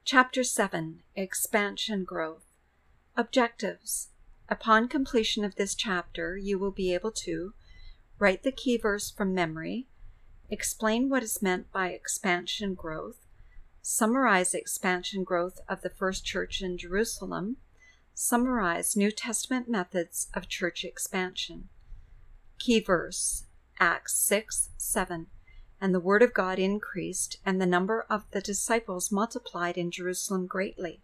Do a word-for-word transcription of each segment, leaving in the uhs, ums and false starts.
Chapter seven. Expansion Growth. Objectives. Upon completion of this chapter, you will be able to write the key verse from memory, explain what is meant by expansion growth, summarize expansion growth of the first church in Jerusalem, summarize New Testament methods of church expansion. Key verse, Acts six seven. And the word of God increased, and the number of the disciples multiplied in Jerusalem greatly.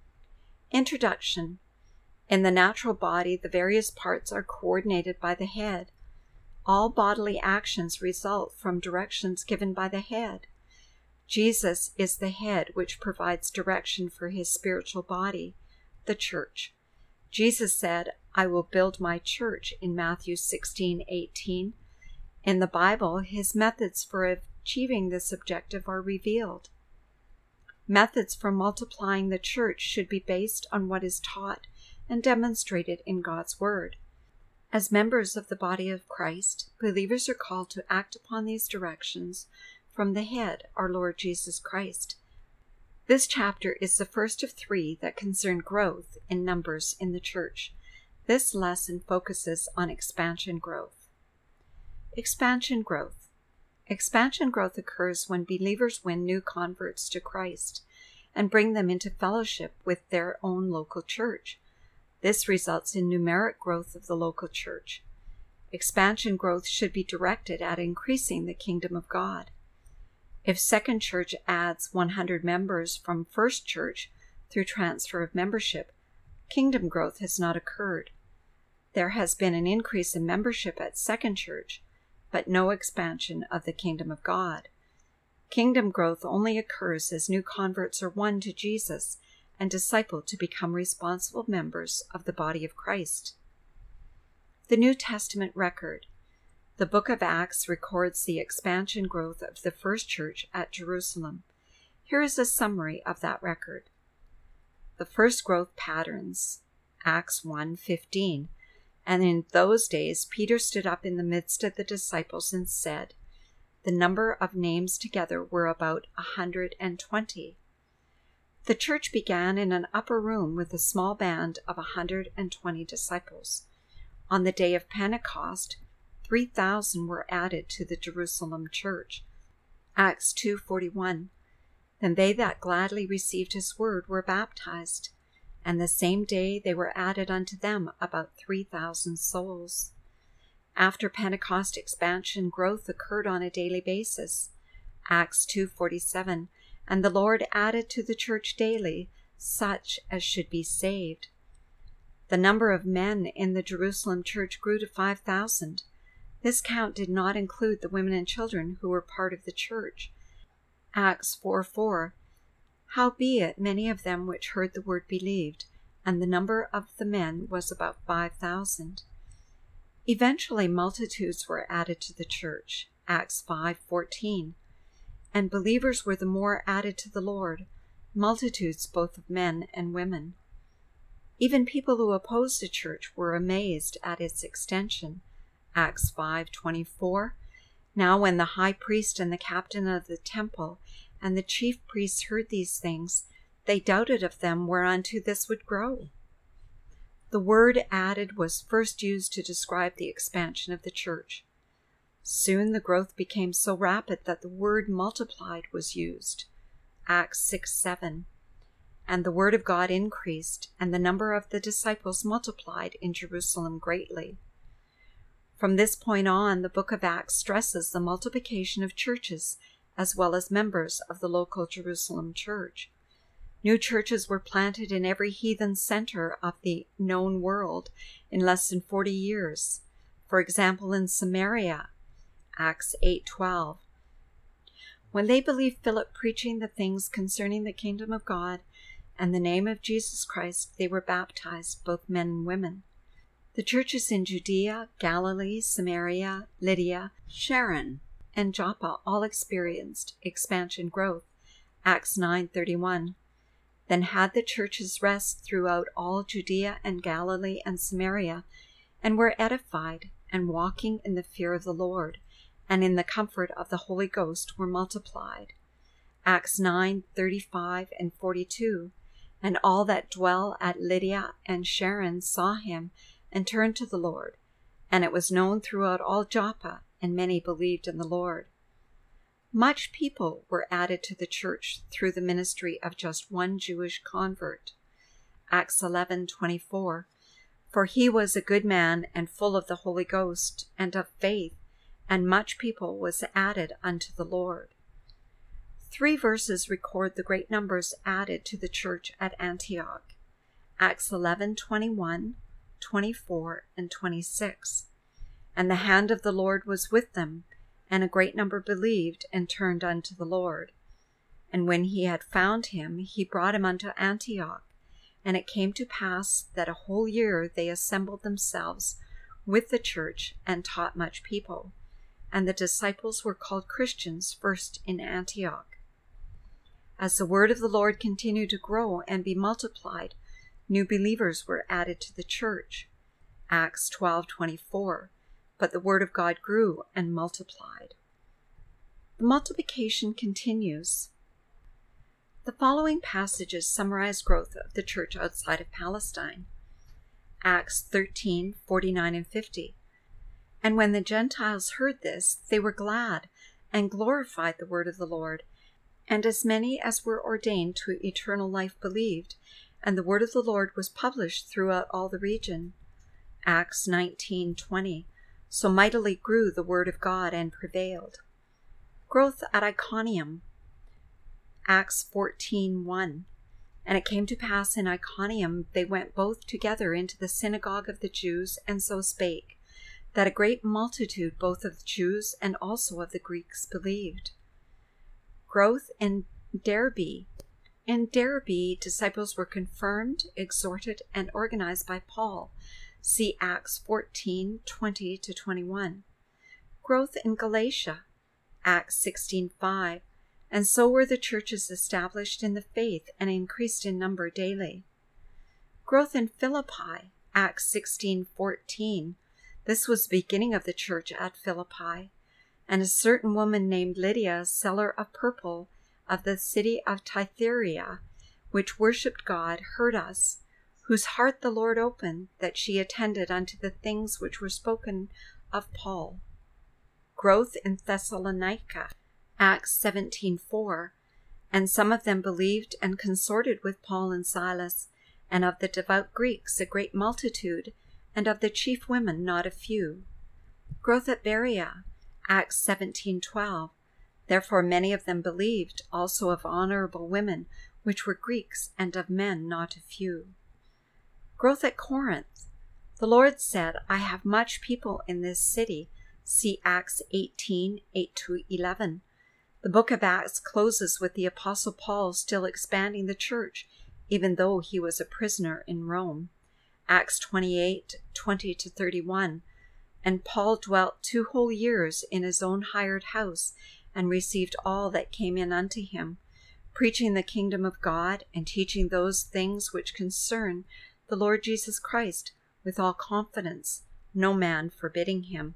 Introduction. In the natural body, the various parts are coordinated by the head. All bodily actions result from directions given by the head. Jesus is the head which provides direction for his spiritual body, the church. Jesus said, "I will build my church," in Matthew sixteen eighteen. In the Bible, his methods for achieving this objective are revealed. Methods for multiplying the church should be based on what is taught and demonstrated in God's Word. As members of the body of Christ, believers are called to act upon these directions from the head, our Lord Jesus Christ. This chapter is the first of three that concern growth in numbers in the church. This lesson focuses on expansion growth. Expansion growth. Expansion growth occurs when believers win new converts to Christ and bring them into fellowship with their own local church. This results in numeric growth of the local church. Expansion growth should be directed at increasing the kingdom of God. If Second Church adds one hundred members from First Church through transfer of membership, kingdom growth has not occurred. There has been an increase in membership at Second Church, but no expansion of the kingdom of God. Kingdom growth only occurs as new converts are won to Jesus and discipled to become responsible members of the body of Christ. The New Testament record. The book of Acts records the expansion growth of the first church at Jerusalem. Here is a summary of that record. The first growth patterns. Acts one fifteen. And in those days Peter stood up in the midst of the disciples and said, "The number of names together were about a hundred and twenty." The church began in an upper room with a small band of a hundred and twenty disciples. On the day of Pentecost, three thousand were added to the Jerusalem church. Acts two forty-one. Then they that gladly received his word were baptized, and the same day they were added unto them about three thousand souls. After Pentecost, expansion growth occurred on a daily basis. Acts two forty-seven. And the Lord added to the church daily such as should be saved. The number of men in the Jerusalem church grew to five thousand. This count did not include the women and children who were part of the church. Acts four four. Howbeit many of them which heard the word believed, and the number of the men was about five thousand. Eventually multitudes were added to the church. Acts five fourteen. And believers were the more added to the Lord, multitudes both of men and women. Even people who opposed the church were amazed at its extension. Acts five twenty-four. Now when the high priest and the captain of the temple and the chief priests heard these things, they doubted of them whereunto this would grow. The word added was first used to describe the expansion of the church. Soon the growth became so rapid that the word multiplied was used. Acts six seven. And the word of God increased, and the number of the disciples multiplied in Jerusalem greatly. From this point on, the book of Acts stresses the multiplication of churches as well as members of the local Jerusalem church. New churches were planted in every heathen center of the known world in less than forty years. For example, in Samaria, Acts eight twelve. When they believed Philip preaching the things concerning the kingdom of God and the name of Jesus Christ, they were baptized, both men and women. The churches in Judea, Galilee, Samaria, Lydia, Sharon, and Joppa all experienced expansion growth. Acts nine thirty-one. Then had the churches rest throughout all Judea and Galilee and Samaria, and were edified, and walking in the fear of the Lord, and in the comfort of the Holy Ghost were multiplied. Acts nine thirty-five and forty-two. And all that dwell at Lydia and Sharon saw him and turned to the Lord. And it was known throughout all Joppa, and many believed in the Lord. Much people were added to the church through the ministry of just one Jewish convert. Acts eleven twenty-four. For he was a good man and full of the Holy Ghost and of faith, and much people was added unto the Lord. Three verses record the great numbers added to the church at Antioch. Acts eleven twenty-one, twenty-four, and twenty-six. And the hand of the Lord was with them, and a great number believed and turned unto the Lord. And when he had found him, he brought him unto Antioch. And it came to pass that a whole year they assembled themselves with the church and taught much people. And the disciples were called Christians first in Antioch. As the word of the Lord continued to grow and be multiplied, new believers were added to the church. Acts twelve twenty-four. But the word of God grew and multiplied. The multiplication continues. The following passages summarize growth of the church outside of Palestine. Acts thirteen forty-nine and fifty. And when the Gentiles heard this, they were glad and glorified the word of the Lord. And as many as were ordained to eternal life believed, and the word of the Lord was published throughout all the region. Acts nineteen twenty. So mightily grew the word of God and prevailed. Growth at Iconium. Acts fourteen one. And it came to pass in Iconium they went both together into the synagogue of the Jews, and so spake, that a great multitude both of the Jews and also of the Greeks believed. Growth in Derbe. In Derbe, disciples were confirmed, exhorted, and organized by Paul. See Acts fourteen twenty to twenty-one. Growth in Galatia. Acts sixteen five. And so were the churches established in the faith and increased in number daily. Growth in Philippi. Acts sixteen fourteen. This was the beginning of the church at Philippi. And a certain woman named Lydia, seller of purple, of the city of Thyatira, which worshipped God, heard us, whose heart the Lord opened, that she attended unto the things which were spoken of Paul. Growth in Thessalonica. Acts seventeen four. And some of them believed and consorted with Paul and Silas, and of the devout Greeks a great multitude, and of the chief women not a few. Growth at Berea. Acts seventeen twelve. Therefore many of them believed, also of honorable women, which were Greeks, and of men not a few. Growth at Corinth. The Lord said, I have much people in this city. See Acts eighteen eight to eleven. The book of Acts closes with the Apostle Paul still expanding the church, even though he was a prisoner in Rome. Acts twenty-eight twenty to thirty-one. And Paul dwelt two whole years in his own hired house, and received all that came in unto him, preaching the kingdom of God, and teaching those things which concern the Lord Jesus Christ, with all confidence, no man forbidding him.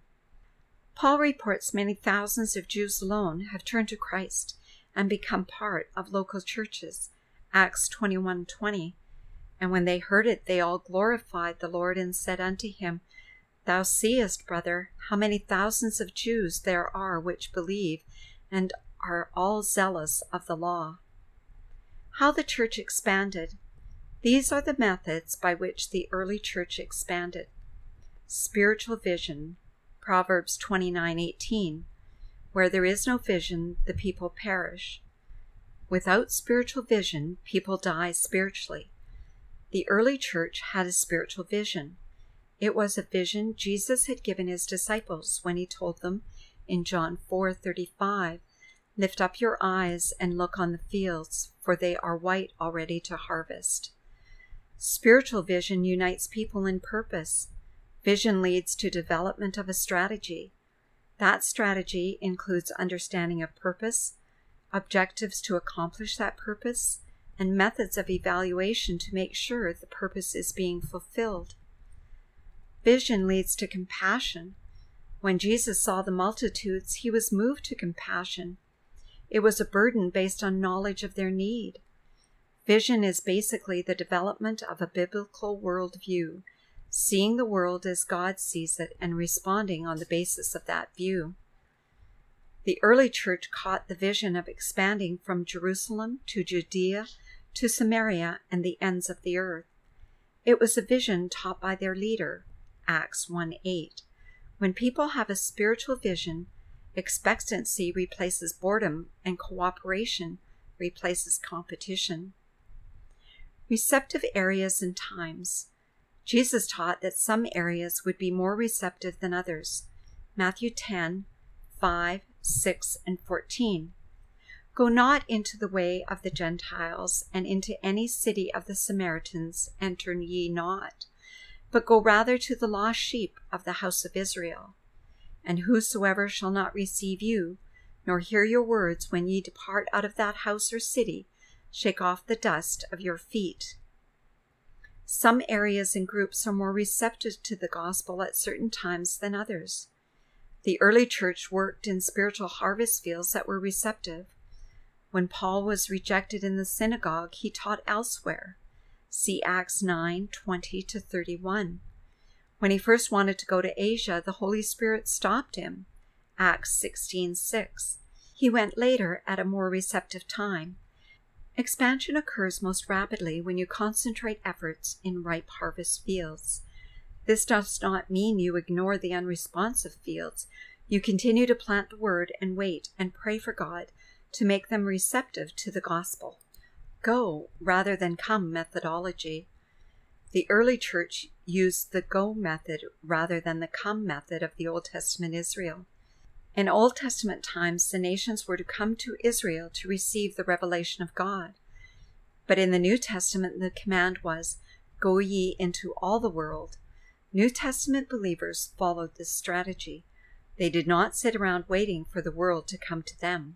Paul reports many thousands of Jews alone have turned to Christ and become part of local churches. Acts twenty-one twenty. And when they heard it, they all glorified the Lord and said unto him, Thou seest, brother, how many thousands of Jews there are which believe, and are all zealous of the law. How the church expanded. These are the methods by which the early church expanded. Spiritual vision. Proverbs twenty-nine eighteen. Where there is no vision, the people perish. Without spiritual vision, people die spiritually. The early church had a spiritual vision. It was a vision Jesus had given his disciples when he told them in John four thirty-five, Lift up your eyes and look on the fields, for they are white already to harvest. Spiritual vision unites people in purpose. Vision leads to development of a strategy. That strategy includes understanding of purpose, objectives to accomplish that purpose, and methods of evaluation to make sure the purpose is being fulfilled. Vision leads to compassion. When Jesus saw the multitudes, he was moved to compassion. It was a burden based on knowledge of their need. Vision is basically the development of a biblical worldview, seeing the world as God sees it and responding on the basis of that view. The early church caught the vision of expanding from Jerusalem to Judea to Samaria and the ends of the earth. It was a vision taught by their leader, Acts one eight. When people have a spiritual vision, expectancy replaces boredom and cooperation replaces competition. Receptive areas and times. Jesus taught that some areas would be more receptive than others. Matthew ten, five, six, and fourteen. Go not into the way of the Gentiles, and into any city of the Samaritans enter ye not, but go rather to the lost sheep of the house of Israel. And whosoever shall not receive you, nor hear your words when ye depart out of that house or city, shake off the dust of your feet. Some areas and groups are more receptive to the gospel at certain times than others. The early church worked in spiritual harvest fields that were receptive. When Paul was rejected in the synagogue, he taught elsewhere. See Acts nine, twenty to thirty-one. When he first wanted to go to Asia, the Holy Spirit stopped him. Acts sixteen, six. He went later at a more receptive time. Expansion occurs most rapidly when you concentrate efforts in ripe harvest fields. This does not mean you ignore the unresponsive fields. You continue to plant the word and wait and pray for God to make them receptive to the gospel. Go rather than come methodology. The early church used the go method rather than the come method of the Old Testament Israel. In Old Testament times, the nations were to come to Israel to receive the revelation of God. But in the New Testament, the command was, "Go ye into all the world." New Testament believers followed this strategy. They did not sit around waiting for the world to come to them.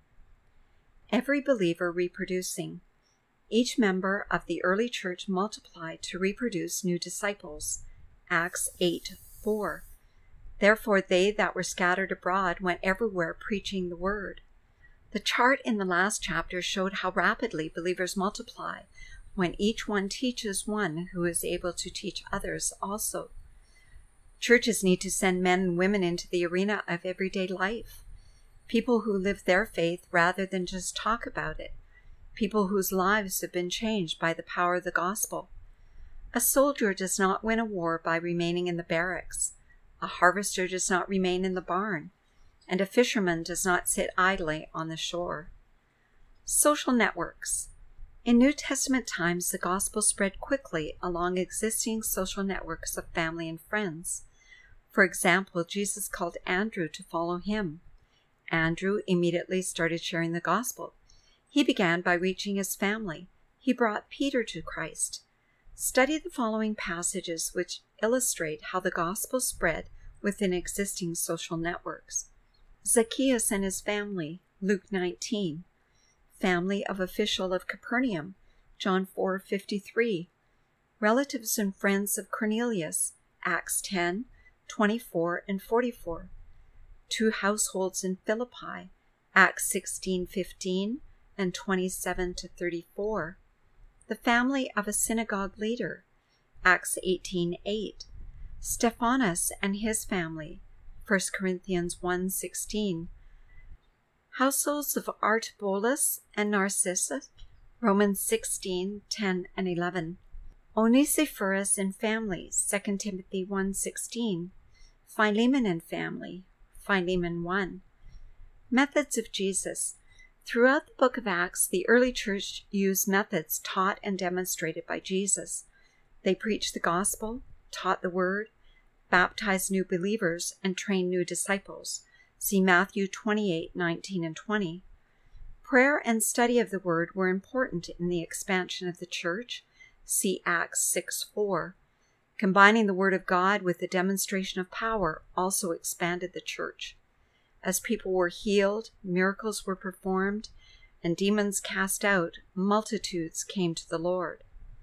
Every believer reproducing. Each member of the early church multiplied to reproduce new disciples. Acts eight, four. Therefore they that were scattered abroad went everywhere preaching the word. The chart in the last chapter showed how rapidly believers multiply when each one teaches one who is able to teach others also. Churches need to send men and women into the arena of everyday life. People who live their faith rather than just talk about it. People whose lives have been changed by the power of the gospel. A soldier does not win a war by remaining in the barracks. A harvester does not remain in the barn, and a fisherman does not sit idly on the shore. Social networks. In New Testament times, the gospel spread quickly along existing social networks of family and friends. For example, Jesus called Andrew to follow him. Andrew immediately started sharing the gospel. He began by reaching his family. He brought Peter to Christ. Study the following passages which illustrate how the gospel spread within existing social networks. Zacchaeus and his family, Luke nineteen. Family of official of Capernaum, John four fifty-three. Relatives and friends of Cornelius, Acts ten, twenty-four and forty-four. Two households in Philippi, Acts sixteen fifteen and twenty-seven to thirty-four. The family of a synagogue leader, Acts eighteen eight. Stephanas and his family, First Corinthians one sixteen. Households of Archibald and Narcissus, Romans sixteen ten and eleven. Onesiphorus and family, Second Timothy one sixteen. Philemon and family, Philemon one. Methods of Jesus. Throughout the book of Acts, the early church used methods taught and demonstrated by Jesus. They preached the gospel, taught the word, baptized new believers, and trained new disciples. See Matthew twenty-eight, nineteen, and twenty. Prayer and study of the word were important in the expansion of the church. See Acts six four. Combining the word of God with the demonstration of power also expanded the church. As people were healed, miracles were performed, and demons cast out, multitudes came to the Lord.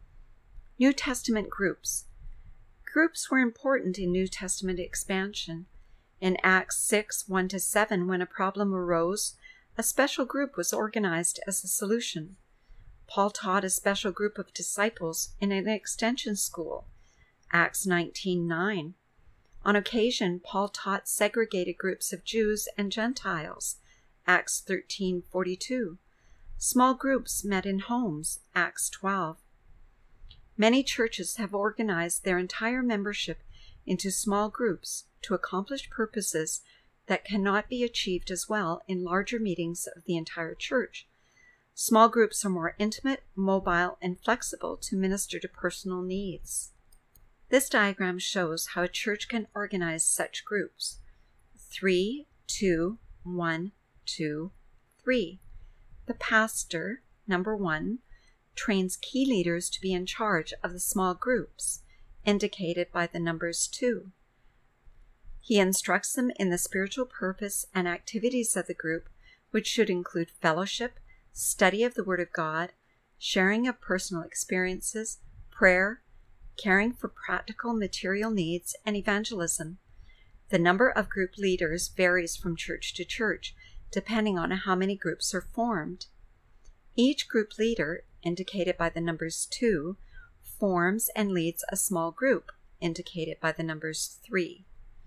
New Testament groups. Groups were important in New Testament expansion. In Acts six, one to seven, when a problem arose, A special group was organized as a solution. Paul taught a special group of disciples in an extension school, Acts nineteen nine. On occasion, Paul taught segregated groups of Jews and Gentiles, Acts thirteen forty-two. Small groups met in homes, Acts twelve. Many churches have organized their entire membership into small groups to accomplish purposes that cannot be achieved as well in larger meetings of the entire church. Small groups are more intimate, mobile, and flexible to minister to personal needs. This diagram shows how a church can organize such groups. Three, two, one, two, three. The pastor, number one, trains key leaders to be in charge of the small groups, indicated by the numbers two. He instructs them in the spiritual purpose and activities of the group, which should include fellowship, study of the Word of God, sharing of personal experiences, prayer, caring for practical material needs, and evangelism. The number of group leaders varies from church to church, depending on how many groups are formed. Each group leader, indicated by the numbers two, forms and leads a small group, indicated by the numbers three.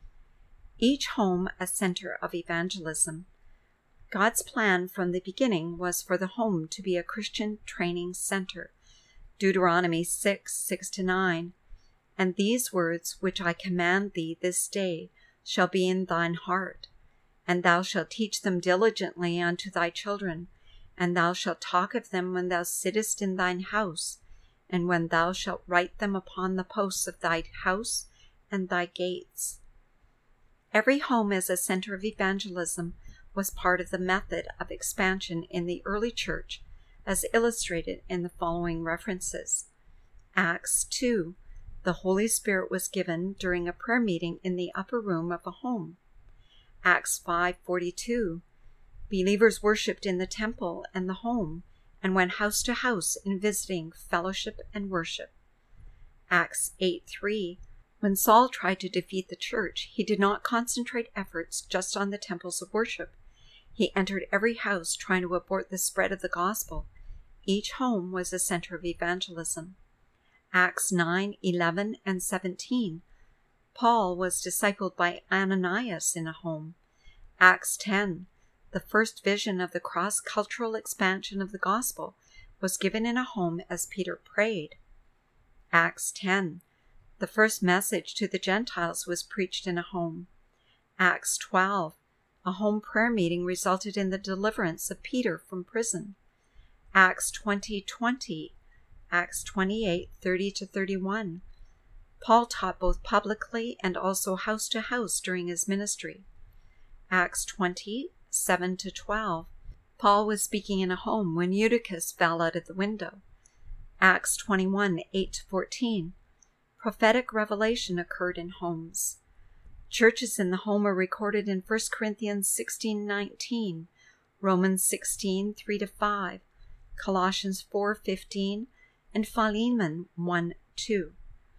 Each home a center of evangelism. God's plan from the beginning was for the home to be a Christian training center. Deuteronomy six, six to nine. And these words which I command thee this day shall be in thine heart, and thou shalt teach them diligently unto thy children, and thou shalt talk of them when thou sittest in thine house, and when thou shalt write them upon the posts of thy house and thy gates. Every home as a center of evangelism was part of the method of expansion in the early church, as illustrated in the following references. Acts two. The Holy Spirit was given during a prayer meeting in the upper room of a home. Acts five forty-two. Believers worshipped in the temple and the home, and went house to house in visiting, fellowship, and worship. Acts eight three. When Saul tried to defeat the church, he did not concentrate efforts just on the temples of worship. He entered every house trying to abort the spread of the gospel. Each home was a center of evangelism. Acts nine eleven and seventeen. Paul was discipled by Ananias in a home. Acts ten. The first vision of the cross-cultural expansion of the gospel was given in a home as Peter prayed. Acts ten. The first message to the Gentiles was preached in a home. Acts twelve. A home prayer meeting resulted in the deliverance of Peter from prison. Acts twenty twenty. Acts twenty-eight thirty to thirty-one. Paul taught both publicly and also house to house during his ministry. Acts twenty seven to twelve. Paul was speaking in a home when Eutychus fell out of the window. Acts twenty-one eight to fourteen. Prophetic revelation occurred in homes. Churches in the home are recorded in First Corinthians sixteen nineteen, Romans sixteen three to five, Colossians four fifteen, and Philemon one two.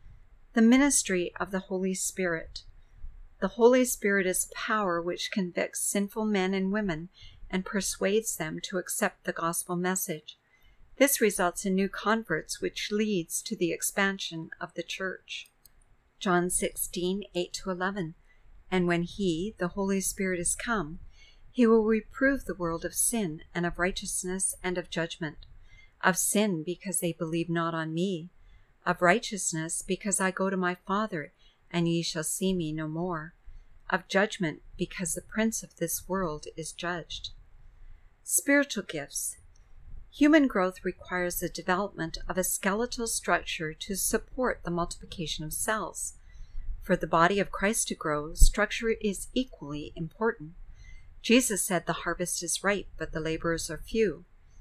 The ministry of the Holy Spirit. The Holy Spirit is power which convicts sinful men and women and persuades them to accept the gospel message. This results in new converts, which leads to the expansion of the church. John sixteen eight to eleven. And when he, the Holy Spirit, is come, he will reprove the world of sin and of righteousness and of judgment. Of sin, because they believe not on me. Of righteousness, because I go to my Father, and ye shall see me no more. Of judgment, because the prince of this world is judged. Spiritual gifts. Human growth requires the development of a skeletal structure to support the multiplication of cells. For the body of Christ to grow, structure is equally important. Jesus said the harvest is ripe, but the laborers are few.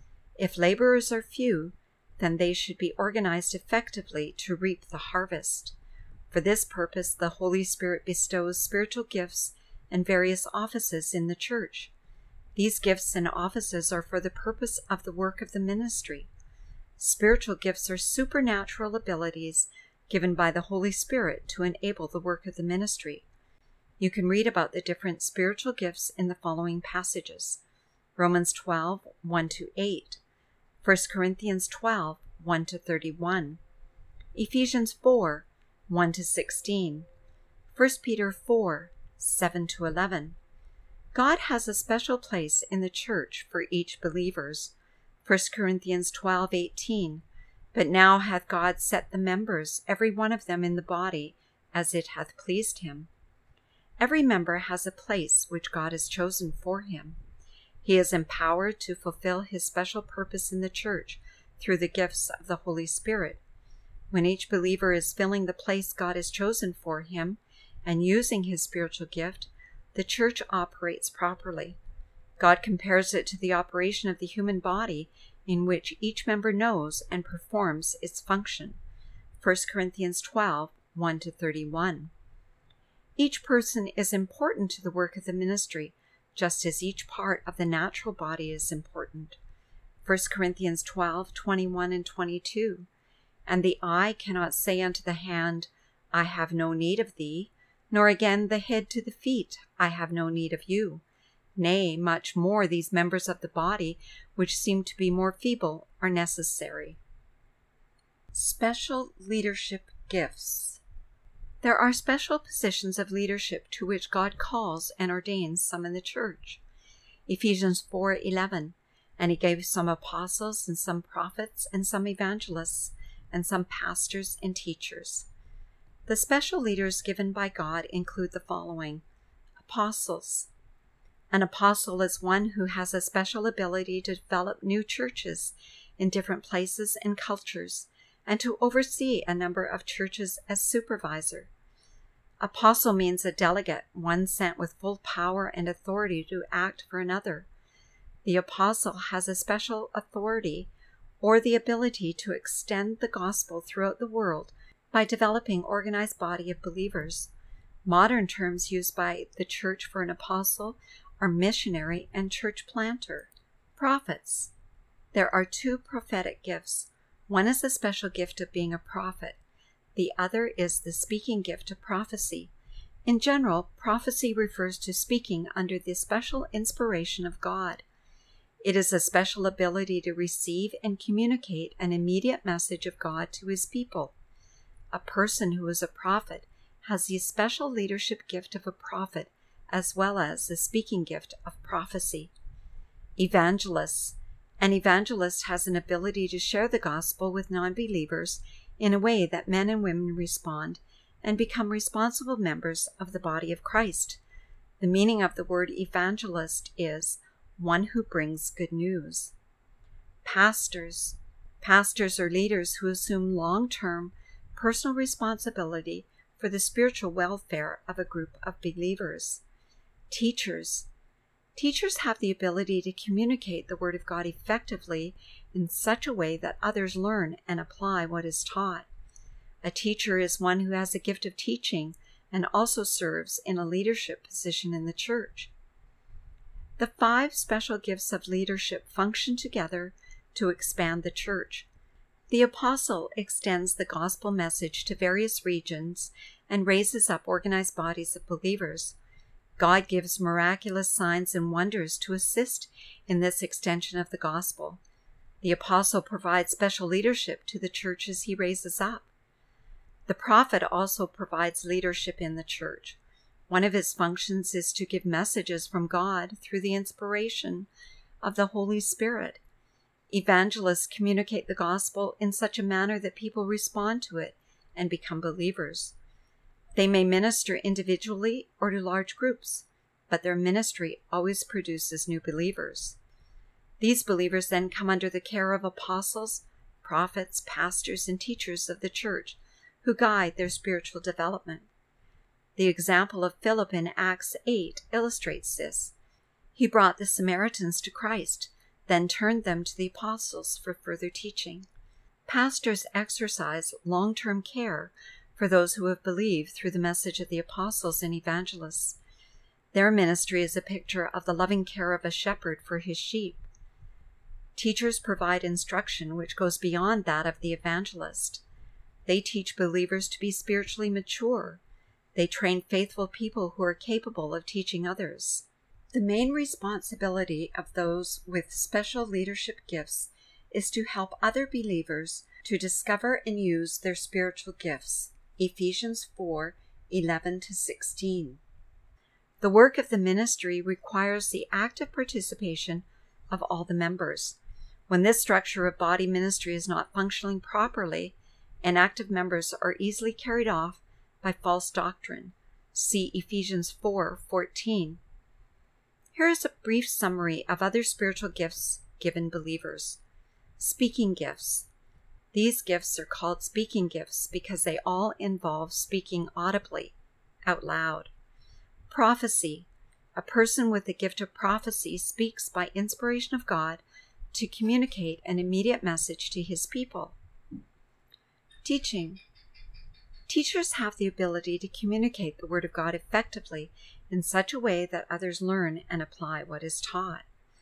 If laborers are few, then they should be organized effectively to reap the harvest. For this purpose, the Holy Spirit bestows spiritual gifts and various offices in the church. These gifts and offices are for the purpose of the work of the ministry. Spiritual gifts are supernatural abilities given by the Holy Spirit to enable the work of the ministry. You can read about the different spiritual gifts in the following passages. Romans twelve, one to eight, First Corinthians twelve, one to thirty-one, Ephesians four, one to sixteen, First Peter four, seven to eleven. God has a special place in the church for each believers. First Corinthians twelve, eighteen. But now hath God set the members, every one of them in the body, as it hath pleased him. Every member has a place which God has chosen for him. He is empowered to fulfill his special purpose in the church through the gifts of the Holy Spirit. When each believer is filling the place God has chosen for him and using his spiritual gift, the church operates properly. God compares it to the operation of the human body in which each member knows and performs its function. First Corinthians twelve, one to thirty-one. Each person is important to the work of the ministry, just as each part of the natural body is important. First Corinthians twelve, twenty-one and twenty-two. And the eye cannot say unto the hand, I have no need of thee, nor again the head to the feet, I have no need of you. Nay, much more these members of the body, which seem to be more feeble, are necessary. Special leadership gifts. There are special positions of leadership to which God calls and ordains some in the church. Ephesians four, eleven. And he gave some apostles, and some prophets, and some evangelists, and some pastors and teachers. The special leaders given by God include the following. Apostles. An apostle is one who has a special ability to develop new churches in different places and cultures, and to oversee a number of churches as supervisor. Apostle means a delegate, one sent with full power and authority to act for another. The apostle has a special authority or the ability to extend the gospel throughout the world by developing organized body of believers. Modern terms used by the church for an apostle are missionary and church planter. Prophets. There are two prophetic gifts. One is the special gift of being a prophet. The other is the speaking gift of prophecy. In general, prophecy refers to speaking under the special inspiration of God. It is a special ability to receive and communicate an immediate message of God to his people. A person who is a prophet has the special leadership gift of a prophet as well as the speaking gift of prophecy. Evangelists. An evangelist has an ability to share the gospel with non-believers in a way that men and women respond and become responsible members of the body of Christ. The meaning of the word evangelist is one who brings good news. Pastors. Pastors are leaders who assume long-term personal responsibility for the spiritual welfare of a group of believers. Teachers. Teachers have the ability to communicate the Word of God effectively in such a way that others learn and apply what is taught. A teacher is one who has a gift of teaching and also serves in a leadership position in the church. The five special gifts of leadership function together to expand the church. The apostle extends the gospel message to various regions and raises up organized bodies of believers. God gives miraculous signs and wonders to assist in this extension of the gospel. The apostle provides special leadership to the churches he raises up. The prophet also provides leadership in the church. One of his functions is to give messages from God through the inspiration of the Holy Spirit. Evangelists communicate the gospel in such a manner that people respond to it and become believers. They may minister individually or to large groups, but their ministry always produces new believers. These believers then come under the care of apostles, prophets, pastors, and teachers of the church who guide their spiritual development. The example of Philip in Acts eight illustrates this. He brought the Samaritans to Christ, then turned them to the apostles for further teaching. Pastors exercise long-term care for those who have believed through the message of the apostles and evangelists. Their ministry is a picture of the loving care of a shepherd for his sheep. Teachers provide instruction which goes beyond that of the evangelist. They teach believers to be spiritually mature. They train faithful people who are capable of teaching others. The main responsibility of those with special leadership gifts is to help other believers to discover and use their spiritual gifts. Ephesians four eleven to sixteen. The work of the ministry requires the active participation of all the members. When this structure of body ministry is not functioning properly, inactive members are easily carried off by false doctrine. See Ephesians four fourteen. Here is a brief summary of other spiritual gifts given believers. Speaking gifts. These gifts are called speaking gifts because they all involve speaking audibly, out loud. Prophecy. A person with the gift of prophecy speaks by inspiration of God to communicate an immediate message to his people. Teaching. Teachers have the ability to communicate the Word of God effectively in such a way that others learn and apply what is taught.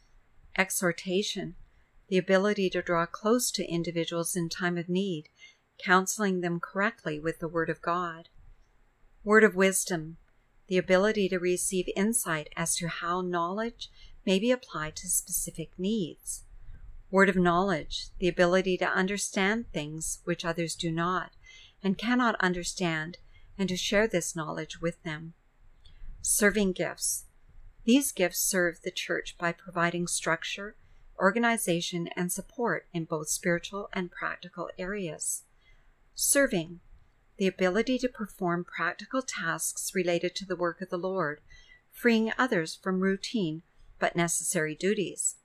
Exhortation. The ability to draw close to individuals in time of need, counseling them correctly with the Word of God. Word of wisdom. The ability to receive insight as to how knowledge may be applied to specific needs. Word of knowledge. The ability to understand things which others do not and cannot understand, and to share this knowledge with them. Serving gifts. These gifts serve the church by providing structure, organization, and support in both spiritual and practical areas. Serving. The ability to perform practical tasks related to the work of the Lord, freeing others from routine but necessary duties.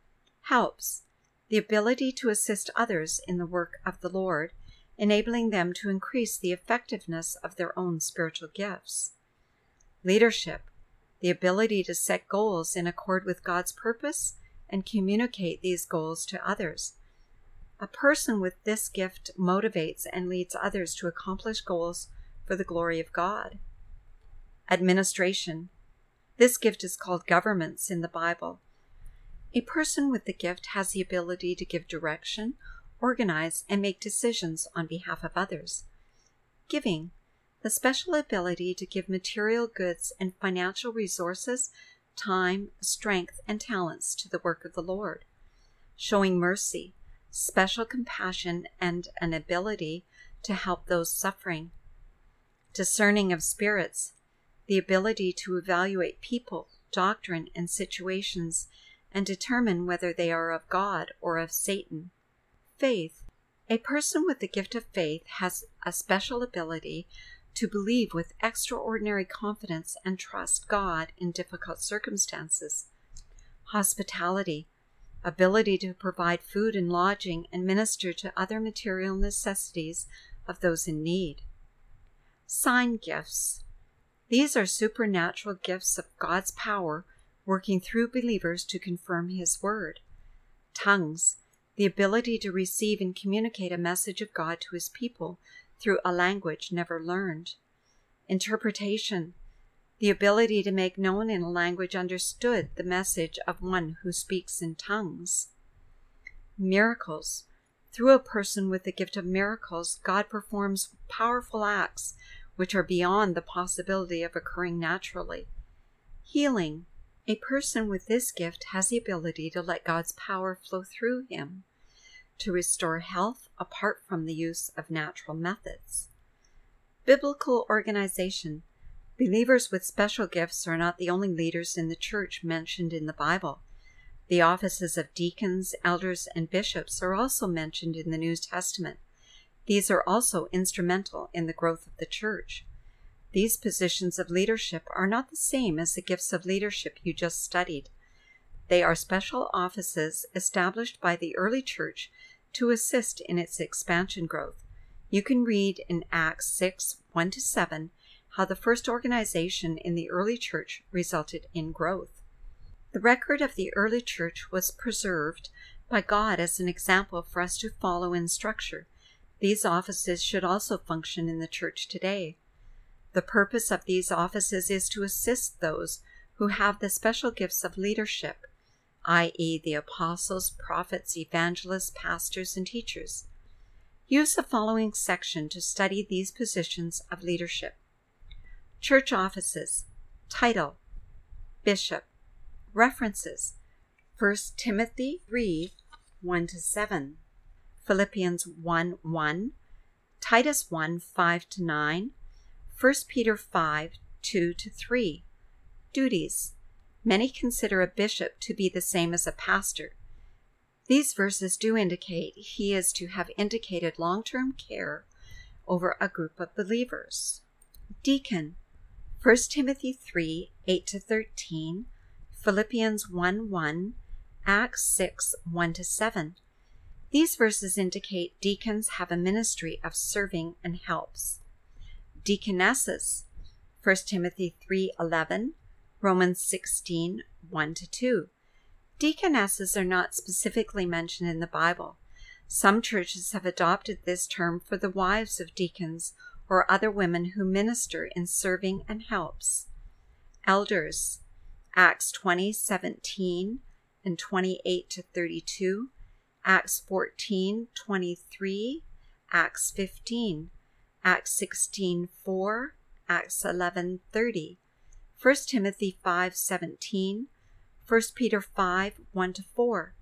Helps. The ability to assist others in the work of the Lord, enabling them to increase the effectiveness of their own spiritual gifts. Leadership. The ability to set goals in accord with God's purpose and communicate these goals to others. A person with this gift motivates and leads others to accomplish goals for the glory of God. Administration. This gift is called governments in the Bible. A person with the gift has the ability to give direction, organize, and make decisions on behalf of others. Giving. The special ability to give material goods and financial resources, time, strength, and talents to the work of the Lord. Showing mercy. Special compassion and an ability to help those suffering. Discerning of spirits. The ability to evaluate people, doctrine, and situations and determine whether they are of God or of Satan. Faith. A person with the gift of faith has a special ability to believe with extraordinary confidence and trust God in difficult circumstances. Hospitality. Ability to provide food and lodging and minister to other material necessities of those in need. Sign gifts. These are supernatural gifts of God's power working through believers to confirm His word. Tongues. The ability to receive and communicate a message of God to His people through a language never learned. Interpretation. The ability to make known in a language understood the message of one who speaks in tongues. Miracles. Through a person with the gift of miracles, God performs powerful acts which are beyond the possibility of occurring naturally. Healing. A person with this gift has the ability to let God's power flow through him, to restore health apart from the use of natural methods. Biblical organization. Believers with special gifts are not the only leaders in the church mentioned in the Bible. The offices of deacons, elders, and bishops are also mentioned in the New Testament. These are also instrumental in the growth of the church. These positions of leadership are not the same as the gifts of leadership you just studied. They are special offices established by the early church to assist in its expansion growth. You can read in Acts six, one to seven, how the first organization in the early church resulted in growth. The record of the early church was preserved by God as an example for us to follow in structure. These offices should also function in the church today. The purpose of these offices is to assist those who have the special gifts of leadership, that is the apostles, prophets, evangelists, pastors, and teachers. Use the following section to study these positions of leadership. Church offices. Title: Bishop. References: First Timothy three, one to seven, Philippians one, one, Titus one, five to nine, First Peter five, two to three. Duties: Many consider a bishop to be the same as a pastor. These verses do indicate he is to have indicated long-term care over a group of believers. Deacon: First Timothy three, eight to thirteen, Philippians one, one, Acts six, one to seven. These verses indicate deacons have a ministry of serving and helps. Deaconesses: First Timothy three, eleven, Romans sixteen, one to two. Deaconesses are not specifically mentioned in the Bible. Some churches have adopted this term for the wives of deacons or other women who minister in serving and helps. Elders: Acts twenty, seventeen and twenty-eight to thirty-two, Acts fourteen, twenty-three, Acts fifteen, Acts sixteen, four, Acts eleven, thirty, First Timothy five, seventeen, First Peter five, one to four,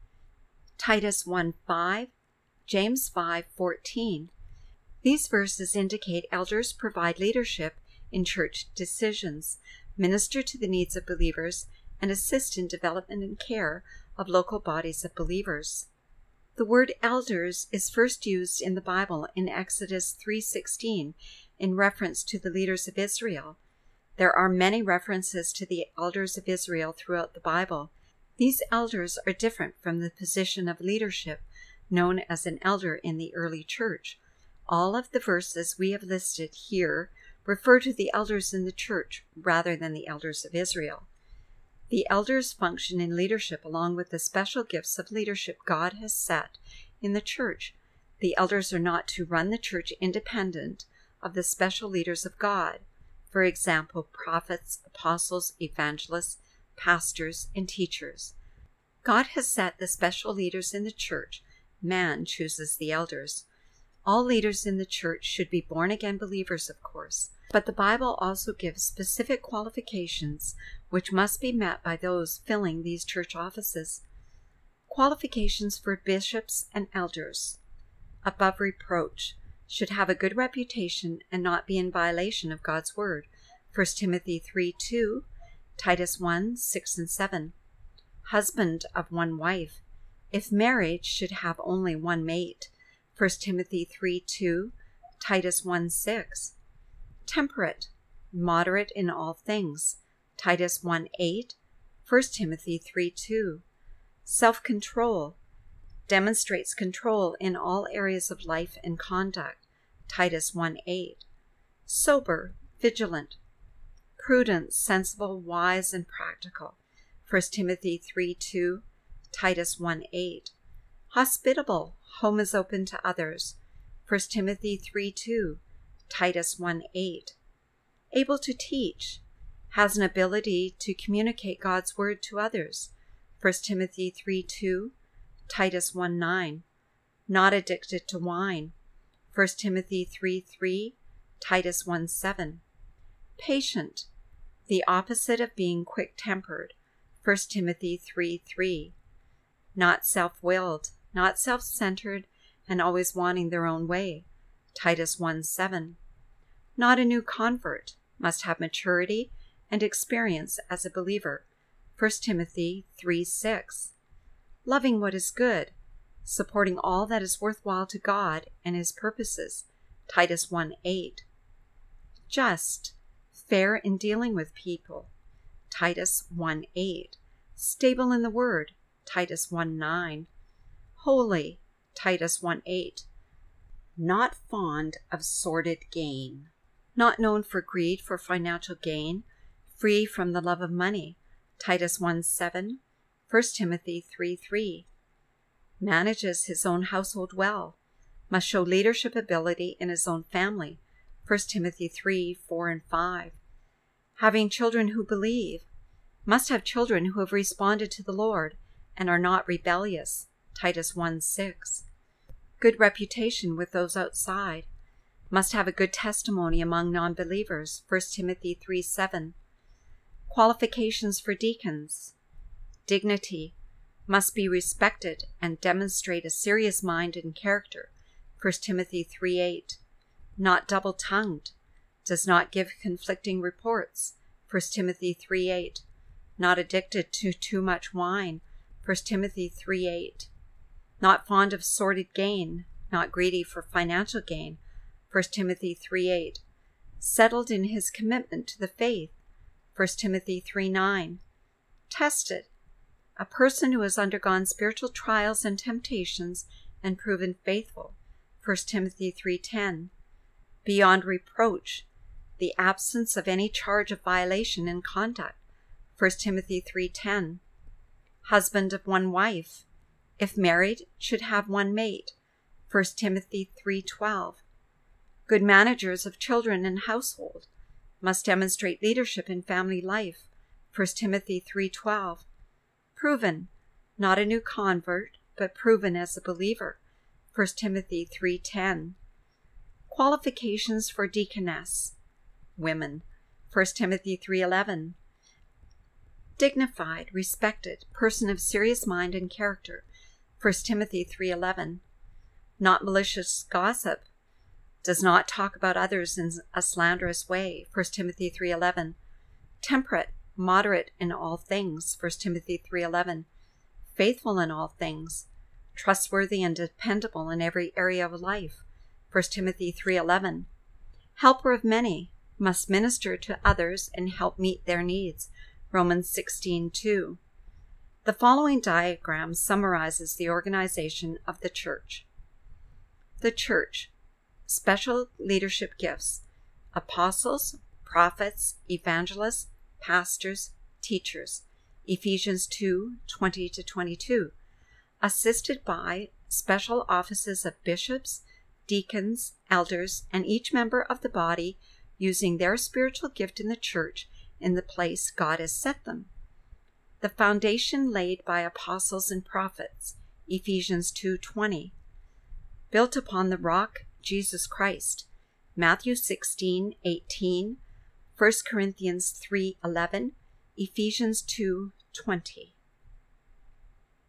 Titus one, five, James five, fourteen. These verses indicate elders provide leadership in church decisions, minister to the needs of believers, and assist in development and care of local bodies of believers. The word elders is first used in the Bible in Exodus three sixteen in reference to the leaders of Israel. There are many references to the elders of Israel throughout the Bible. These elders are different from the position of leadership known as an elder in the early church. All of the verses we have listed here refer to the elders in the church rather than the elders of Israel. The elders function in leadership along with the special gifts of leadership God has set in the church. The elders are not to run the church independent of the special leaders of God. For example, prophets, apostles, evangelists, pastors, and teachers. God has set the special leaders in the church. Man chooses the elders. All leaders in the church should be born-again believers, of course, but the Bible also gives specific qualifications which must be met by those filling these church offices. Qualifications for bishops and elders. Above reproach. Should have a good reputation and not be in violation of God's word. First Timothy three, two, Titus one, six and seven. Husband of one wife. If married, should have only one mate. First Timothy three, two, Titus one, six. Temperate, moderate in all things. Titus one, eight, First Timothy three, two. Self-control, demonstrates control in all areas of life and conduct. Titus one, eight. Sober, vigilant. Prudent, sensible, wise, and practical. First Timothy three, two, Titus one, eight. Hospitable, home is open to others. First Timothy three, two, Titus one, eight. Able to teach, has an ability to communicate God's word to others. First Timothy three, two, Titus one, nine. Not addicted to wine. First Timothy three, three, Titus one, seven. Patient, the opposite of being quick-tempered. First Timothy three, three. Not self-willed, not self-centered, and always wanting their own way. Titus one, seven. Not a new convert, must have maturity and experience as a believer. First Timothy three, six. Loving what is good, supporting all that is worthwhile to God and his purposes. Titus one, eight. Just, fair in dealing with people. Titus one, eight. Stable in the word. Titus one, nine. Holy. Titus one, eight. Not fond of sordid gain. Not known for greed for financial gain. Free from the love of money. Titus one, seven. First Timothy three, three. Manages his own household well. Must show leadership ability in his own family. First Timothy three, four and five. Having children who believe. Must have children who have responded to the Lord and are not rebellious. Titus one, six. Good reputation with those outside. Must have a good testimony among non-believers. First Timothy three, seven. Qualifications for deacons. Dignity, must be respected and demonstrate a serious mind and character. First Timothy three eight. Not double-tongued, does not give conflicting reports. First Timothy three eight. Not addicted to too much wine. First Timothy three eight. Not fond of sordid gain, not greedy for financial gain. First Timothy three eight. Settled in his commitment to the faith. First Timothy three nine. Tested, a person who has undergone spiritual trials and temptations and proven faithful. First Timothy three ten. Beyond reproach, the absence of any charge of violation in conduct. First Timothy three ten. Husband of one wife, if married, should have one mate. First Timothy three twelve. Good managers of children and household, must demonstrate leadership in family life. First Timothy three twelve. Proven, not a new convert, but proven as a believer. First Timothy three ten. Qualifications for deaconess, women. First Timothy three eleven. Dignified, respected, person of serious mind and character. First Timothy three eleven. Not malicious gossip, does not talk about others in a slanderous way. First Timothy three eleven. Temperate, moderate in all things. First Timothy three eleven. Faithful in all things, trustworthy and dependable in every area of life. First Timothy three eleven. Helper of many, must minister to others and help meet their needs. Romans sixteen two. The following diagram summarizes the organization of the church. The church. Special leadership gifts: apostles, prophets, evangelists, pastors, teachers. Ephesians two twenty to twenty-two. Assisted by special offices of bishops, deacons, elders, and each member of the body using their spiritual gift in the church in the place God has set them. The foundation laid by apostles and prophets. Ephesians two twenty. Built upon the rock, Jesus Christ. Matthew sixteen eighteen. First Corinthians three eleven. Ephesians two twenty.